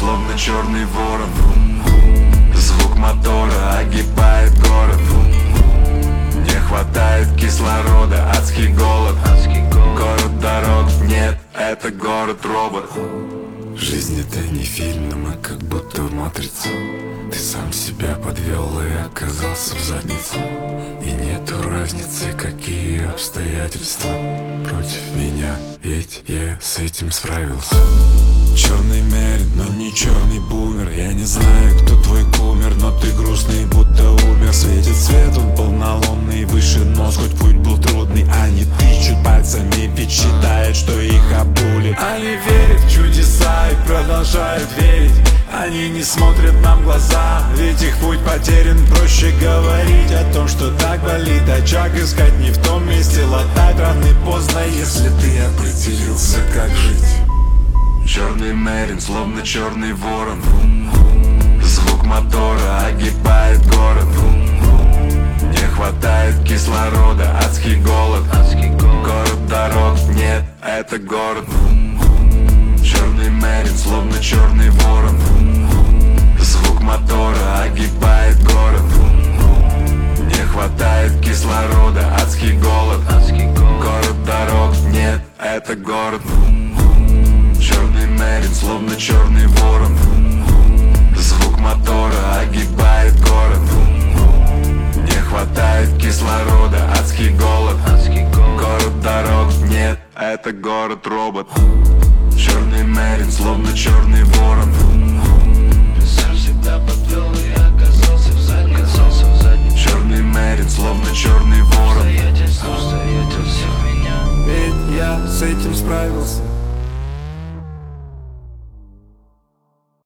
словно черный ворон. Звук мотора огибает город. Не хватает кислорода, адский голод. Город дорог нет, это город-робот. Жизнь это не фильм, но мы как будто в матрице. Ты сам себя подвел и оказался в заднице. И нету разницы, какие обстоятельства против меня, ведь я с этим справился. Черный мерин, но не черный бумер. Я не знаю, кто твой кумир, но ты грустный, будто умер. Светит свет, он полнолунный, выше нос, хоть путь был трудный. Они тычут пальцами, ведь считают, что их обули. Они верят в чудеса и продолжают верить. Они не смотрят нам в глаза, ведь их путь потерян. Проще говорить о том, что так болит. Очаг искать не в том месте, латать раны поздно, если ты определился, как жить. Черный мерин, словно черный ворон. Звук мотора огибает город. Не хватает кислорода, адский голод. Город дорог нет, это город. Черный мерин, словно черный ворон. Звук мотора огибает город. Не хватает кислорода, адский голод. Город дорог нет, это город. Черный мерин, словно черный ворон. Звук мотора огибает город. Не хватает кислорода, адский голод. Город дорог нет, это город-робот. Черный